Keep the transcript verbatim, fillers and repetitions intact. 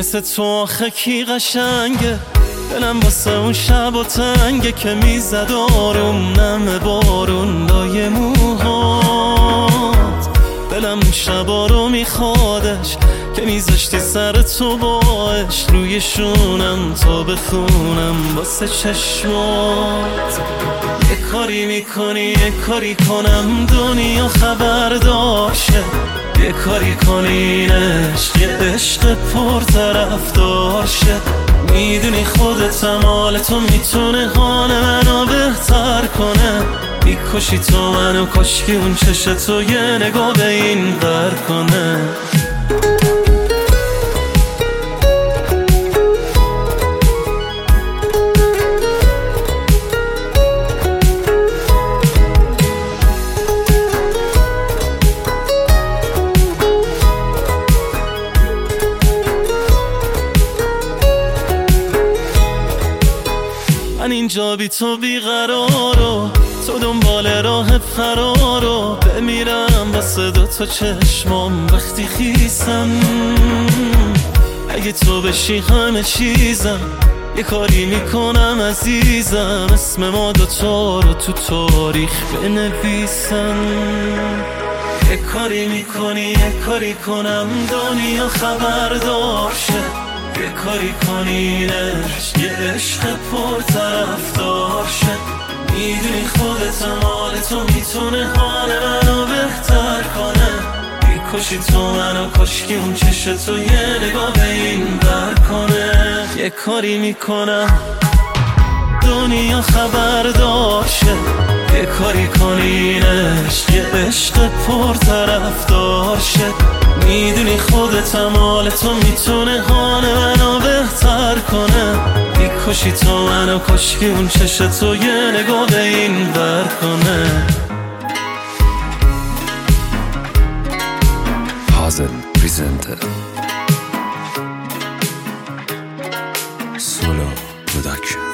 مثل تو آخه کی قشنگه؟ دلم واسه اون شب و تنگه که میزد آروم نم بارون لای موهات. دلم اون شبا رو میخوادش که میذاشتی سر تو باش روی شونم تا بخونم واسه چشمات. یه کاری میکنی یه کاری کنم دنیا خبردار شه، یه کاری کنی این عشق یه عشق پر طرفدار شه. میدونی خودتم حال تو میتونه حال منو بهتر کنه. میکشی تو منو کاشکی اون چشه تو یه نگاه به این ور کنه. من اینجا بی تو بیقرارو، تو دنبال راه فرارو. بمیرم واسه دوتا چشمام وقتی خیسم. اگه تو بشی همه چیزم، یه کاری میکنم عزیزم اسم ما دوتا رو تو تاریخ بنویسم. یه کاری میکنی یه کاری کنم دنیا خبردار شه، یه کاری کنی عشق یه عشق پر طرفدار شه. میدونی خودتم حال تو میتونه حال منو بهتر کنه. میکشی تو منو کاشکی اون چشه تو یه نگاه به این ور کنه. یه کاری میکنم دنیا خبردار شه، یه کاری کنی عشق یه عشق پر طرفدار شه. میدونی خودتم حال تو میتونه حال منو بهتر کنه. میکشی تو منو کاشکی اون چشه تو یه نگاه به این ور کنه. Hazel presenter Solo Production.